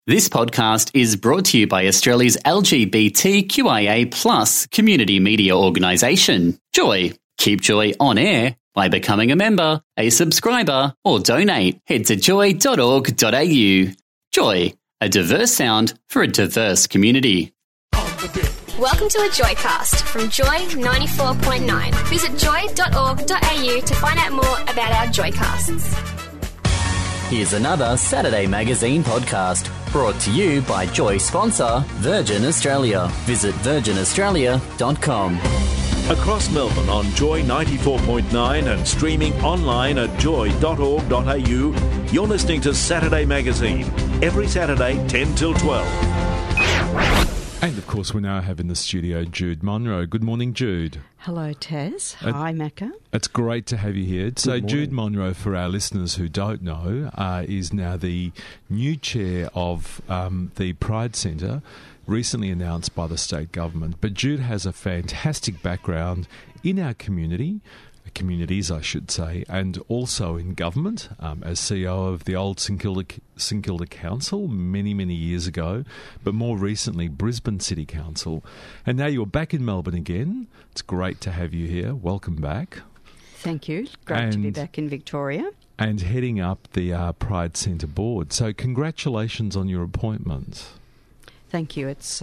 This podcast is brought to you by Australia's LGBTQIA+ community media organisation, Joy. Keep Joy on air by becoming a member, a subscriber, or donate. Head to joy.org.au. Joy, a diverse sound for a diverse community. Welcome to a Joycast from Joy 94.9. Visit joy.org.au to find out more about our Joycasts. Here's another Saturday Magazine podcast brought to you by Joy sponsor Virgin Australia. Visit virginaustralia.com. Across Melbourne on Joy 94.9 and streaming online at joy.org.au, you're listening to Saturday Magazine, every Saturday 10 till 12. And, of course, we now have in the studio Jude Munro. Good morning, Jude. Hello, Taz. Hi, Macca. It's great to have you here. So, Jude Munro, for our listeners who don't know, is now the new chair of the Pride Centre, recently announced by the state government. But Jude has a fantastic background in our communities, I should say, and also in government as CEO of the old St Kilda Council many, many years ago, but more recently Brisbane City Council. And now you're back in Melbourne again. It's great to have you here. Welcome back. Thank you. Great to be back in Victoria. And heading up the Pride Centre board. So congratulations on your appointment. Thank you. It's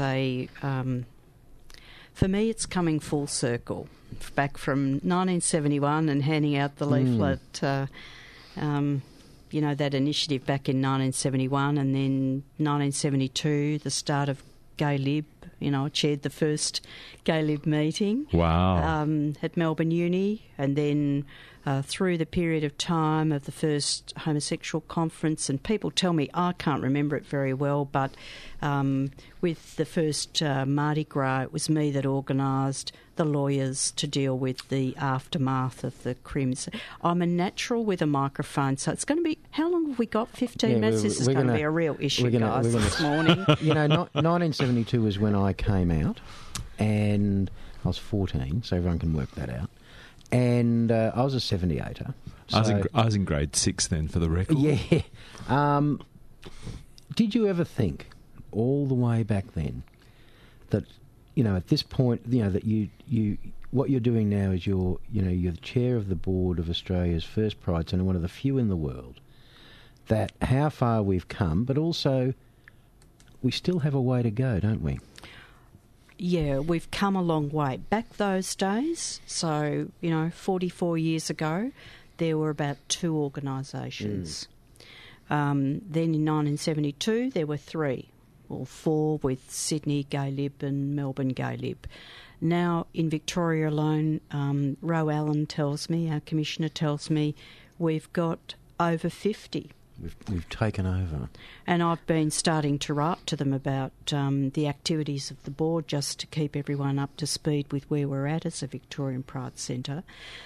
for me, it's coming full circle. Back from 1971 and handing out the leaflet, that initiative back in 1971, and then 1972, the start of Gay Lib. I chaired the first Gay Lib meeting. Wow. At Melbourne Uni, and then through the period of time of the first homosexual conference, and people tell me I can't remember it very well, but with the first Mardi Gras, it was me that organised the lawyers to deal with the aftermath of the crims. I'm a natural with a microphone, so it's going to be... How long have we got? 15 minutes? This is going to be a real issue, guys, this morning. 1972 was when I came out, and I was 14, so everyone can work that out. And I was a 78er. So I was in grade 6 then, for the record. Yeah. Did you ever think, all the way back then, that at this point, that you what you're doing now is you're the chair of the board of Australia's first Pride Centre, one of the few in the world, that how far we've come, but also we still have a way to go, don't we? Yeah, we've come a long way. Back those days, so, 44 years ago, there were about 2 organisations. Then in 1972, there were 3, or 4, with Sydney Gay Lib and Melbourne Gay Lib. Now, in Victoria alone, Ro Allen tells me, our Commissioner tells me, we've got over 50. We've taken over. And I've been starting to write to them about the activities of the board, just to keep everyone up to speed with where we're at as a Victorian Pride Centre.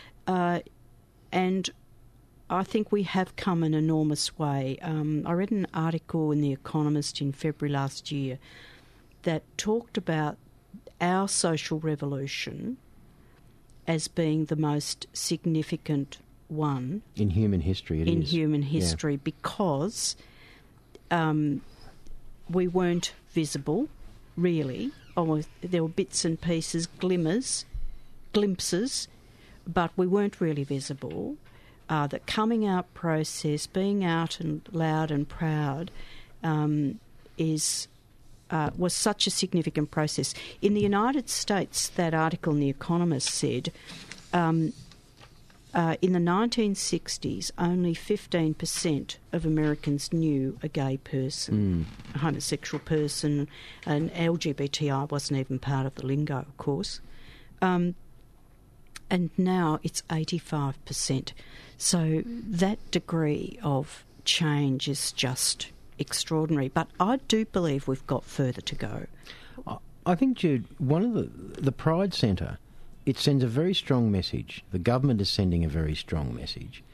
And I think we have come an enormous way. I read an article in The Economist in February last year that talked about our social revolution as being the most significant one in human history. Because we weren't visible, really. There were bits and pieces, glimpses, but we weren't really visible. The coming out process, being out and loud and proud, was such a significant process. In the United States, that article in The Economist said, in the 1960s, only 15% of Americans knew a gay person, a homosexual person, and LGBTI wasn't even part of the lingo, of course. And now it's 85%. So that degree of change is just extraordinary. But I do believe we've got further to go. I think, Jude, one of the Pride Centre, it sends a very strong message. The government is sending a very strong message.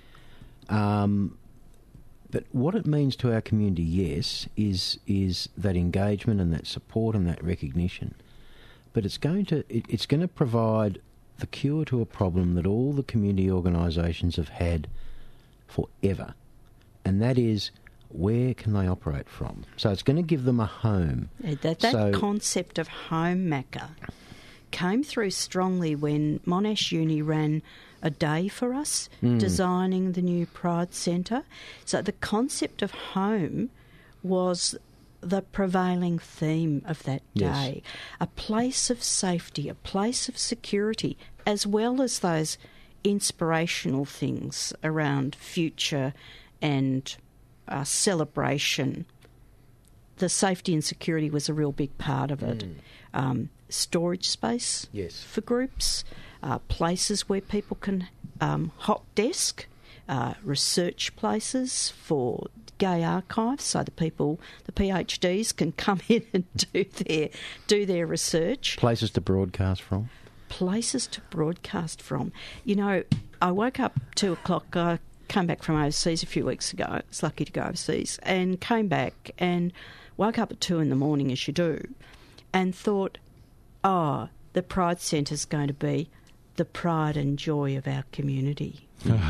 But what it means to our community, yes, is that engagement and that support and that recognition. But it's going to provide the cure to a problem that all the community organisations have had forever, and that is where can they operate from? So it's going to give them a home. That concept of home, Macca, came through strongly when Monash Uni ran a day for us designing the new Pride Centre. So the concept of home was the prevailing theme of that day. Yes. A place of safety, a place of security, as well as those inspirational things around future and celebration. The safety and security was a real big part of it. Storage space for groups, places where people can hot desk, research places for gay archives, so the PhDs can come in and do their research. Places to broadcast from. Places to broadcast from. You know, I woke up 2 o'clock. I came back from overseas a few weeks ago. I was lucky to go overseas, and came back and woke up at 2 in the morning, as you do, and thought, oh, the Pride Centre's going to be the pride and joy of our community.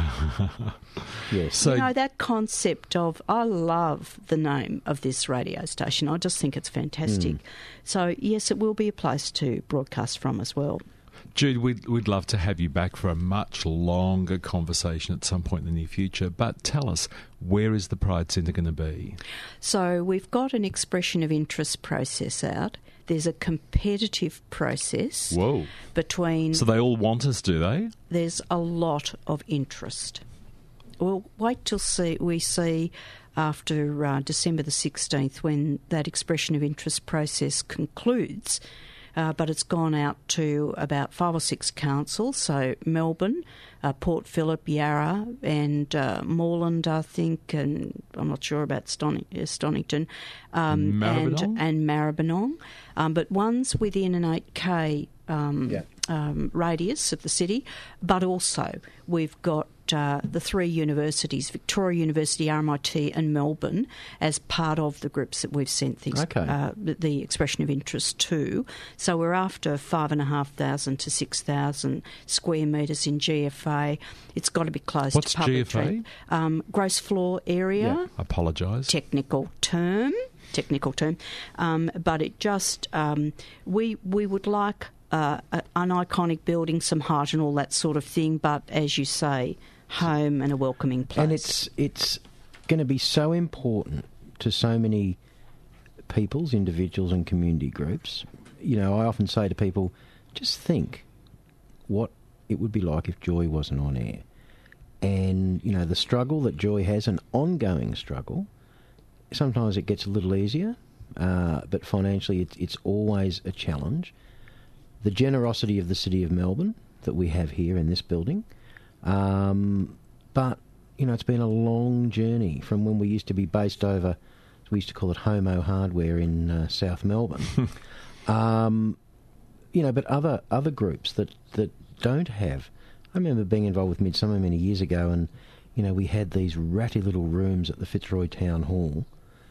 Yes. So, you know, that concept of, I love the name of this radio station. I just think it's fantastic. So, yes, it will be a place to broadcast from as well. Jude, we'd love to have you back for a much longer conversation at some point in the near future, but tell us, where is the Pride Centre going to be? So we've got an expression of interest process out. There's a competitive process between... So they all want us, do they? There's a lot of interest. We'll wait till we see after December the 16th when that expression of interest process concludes. But it's gone out to about 5 or 6 councils, so Melbourne, Port Phillip, Yarra and Moreland, I think, and I'm not sure about Stonington, Maribyrnong? and Maribyrnong, but one's within an 8K radius of the city, but also we've got the 3 universities, Victoria University, RMIT and Melbourne, as part of the groups that we've sent the expression of interest to. So we're after 5,500 to 6,000 square metres in GFA. It's got to be close What's to public GFA? Gross floor area. Yeah, apologise. Technical term. But it just, we would like an iconic building, some height and all that sort of thing, but as you say, home and a welcoming place. And it's going to be so important to so many peoples, individuals and community groups. You know, I often say to people, just think what it would be like if Joy wasn't on air. And, you know, the struggle that Joy has, an ongoing struggle, sometimes it gets a little easier, but financially it's always a challenge. The generosity of the City of Melbourne that we have here in this building. But, you know, it's been a long journey from when we used to be based over, we used to call it Homo Hardware in South Melbourne. You know, but other groups that don't have. I remember being involved with Midsummer many years ago, and, you know, we had these ratty little rooms at the Fitzroy Town Hall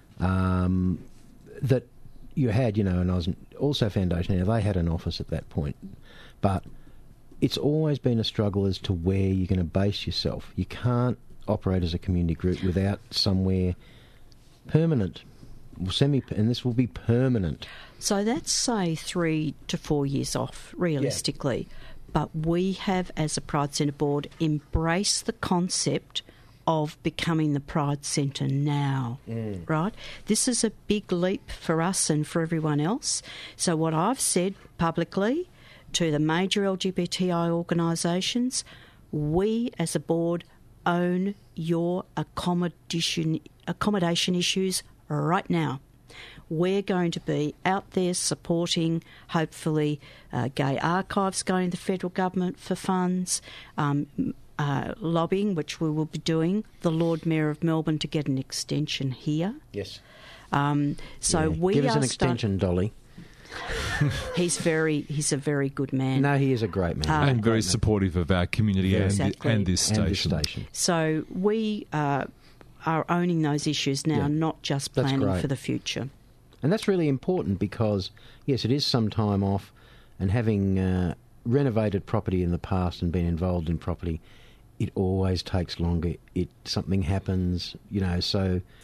that you had, you know, and I was also Foundation. Now, they had an office at that point, but it's always been a struggle as to where you're going to base yourself. You can't operate as a community group without somewhere permanent, and this will be permanent. So that's, say, 3 to 4 years off, realistically. Yeah. But we have, as a Pride Centre board, embraced the concept of becoming the Pride Centre now, right? This is a big leap for us and for everyone else. So what I've said publicly to the major LGBTI organisations, we as a board own your accommodation issues right now. We're going to be out there supporting, hopefully, gay archives going to the federal government for funds, lobbying, which we will be doing, the Lord Mayor of Melbourne to get an extension here. Yes. We give us an extension, Dolly. He's a very good man. No, he is a great man. And very supportive of our community and this station. So we are owning those issues now, not just planning for the future. And that's really important because, yes, it is some time off, and having renovated property in the past and been involved in property, it always takes longer. Something happens, you know, so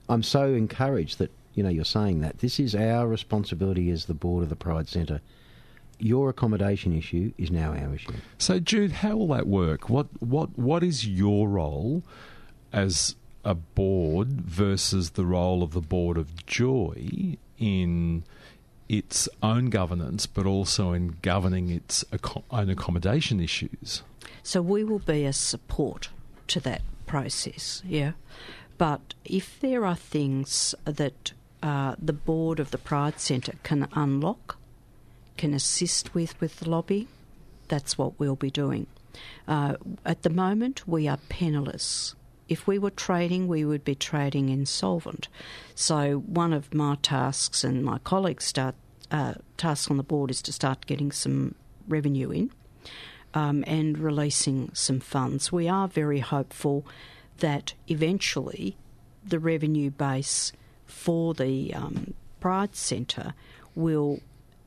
I'm so encouraged that, you're saying that. This is our responsibility as the board of the Pride Centre. Your accommodation issue is now our issue. So, Jude, how will that work? What is your role as a board versus the role of the Board of Joy in its own governance, but also in governing its own accommodation issues? So we will be a support to that process, yeah. But if there are things that the board of the Pride Centre can unlock, can assist with the lobby, that's what we'll be doing. At the moment, we are penniless. If we were trading, we would be trading insolvent. So one of my tasks and my colleagues' tasks on the board is to start getting some revenue in and releasing some funds. We are very hopeful that eventually the revenue base for the Pride Centre will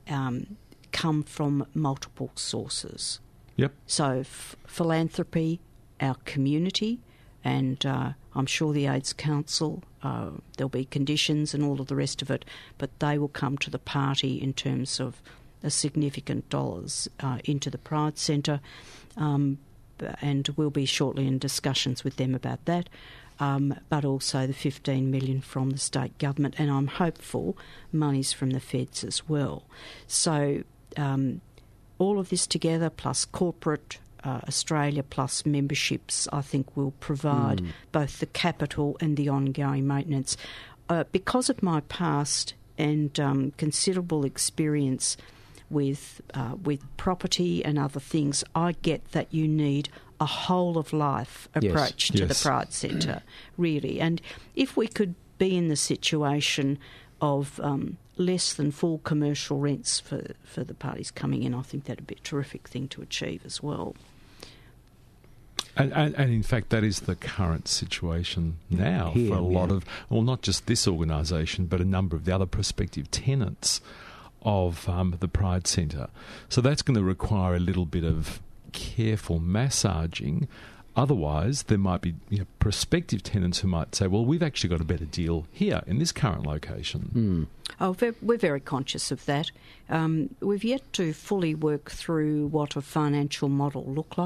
come from multiple sources. Yep. So philanthropy, our community, and I'm sure the AIDS Council, there'll be conditions and all of the rest of it, but they will come to the party in terms of a significant dollars into the Pride Centre, and we'll be shortly in discussions with them about that, but also the $15 million from the state government, and I'm hopeful monies from the feds as well. So all of this together, plus corporate Australia plus memberships, I think will provide both the capital and the ongoing maintenance. Because of my past and considerable experience with property and other things, I get that you need a whole of life approach to the Pride Centre, really. And if we could be in the situation of less than full commercial rents for the parties coming in, I think that would be a terrific thing to achieve as well. And in fact, that is the current situation now for a lot of, well, not just this organisation, but a number of the other prospective tenants of the Pride Centre. So that's going to require a little bit of careful massaging. Otherwise, there might be prospective tenants who might say, well, we've actually got a better deal here in this current location. Oh, we're very conscious of that. We've yet to fully work through what a financial model looks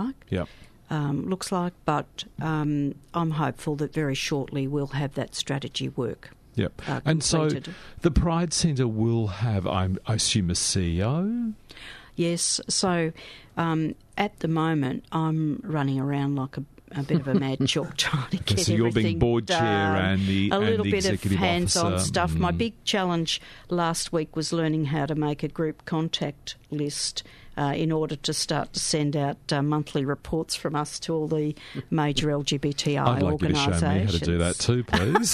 like, but I'm hopeful that very shortly we'll have that strategy work. Yep. And so the Pride Centre will have, I assume, a CEO? Yes. So at the moment, I'm running around like a bit of a mad chalk trying to get so you're being board done. chair and the a little and the bit of hands-on officer. stuff. My big challenge last week was learning how to make a group contact list in order to start to send out monthly reports from us to all the major LGBTI organisations. I'd like you to show me how to do that too, please.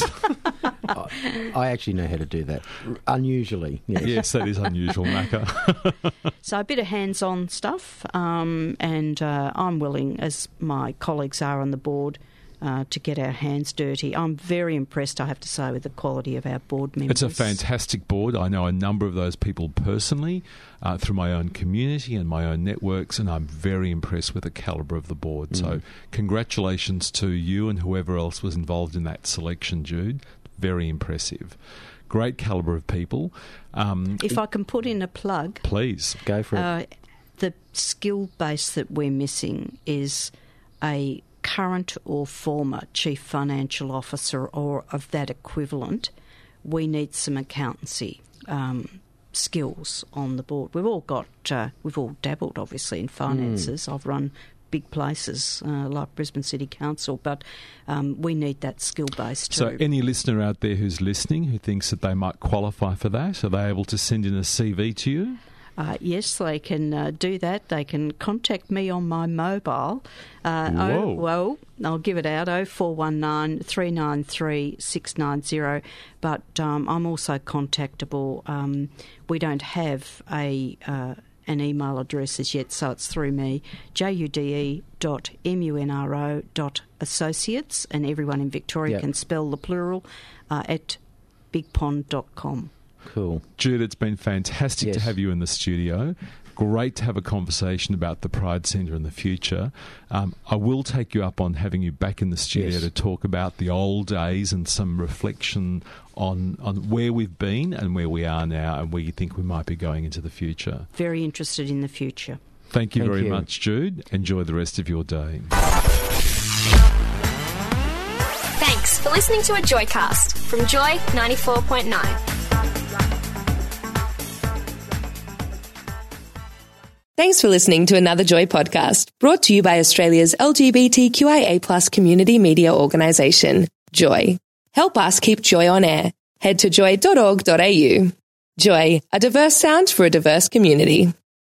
I actually know how to do that. Unusually. Yes, yes, that is unusual, Macca. So a bit of hands-on stuff, and I'm willing, as my colleagues are on the board, to get our hands dirty. I'm very impressed, I have to say, with the quality of our board members. It's a fantastic board. I know a number of those people personally through my own community and my own networks, and I'm very impressed with the calibre of the board. So congratulations to you and whoever else was involved in that selection, Jude. Very impressive. Great calibre of people. If I can put in a plug. Please. Go for it. The skill base that we're missing is a current or former chief financial officer or of that equivalent. We need some accountancy skills on the board. We've all dabbled, obviously, in finances. I've run big places like Brisbane City Council, but we need that skill base too. So any listener out there who's listening who thinks that they might qualify for that, are they able to send in a CV to you? Yes, they can do that. They can contact me on my mobile. I'll give it out, 0419 393 690. But I'm also contactable. We don't have an email address as yet, so it's through me, jude.munro.associates, and everyone in Victoria can spell the plural, at bigpond.com. Cool. Jude, it's been fantastic to have you in the studio. great to have a conversation about the Pride Centre in the future. I will take you up on having you back in the studio to talk about the old days and some reflection on where we've been and where we are now and where you think we might be going into the future. Very interested in the future. Thank you very much, Jude. Enjoy the rest of your day. Thanks for listening to a Joycast from Joy 94.9. Thanks for listening to another Joy podcast, brought to you by Australia's LGBTQIA+ community media organisation, Joy. Help us keep Joy on air. Head to joy.org.au. Joy, a diverse sound for a diverse community.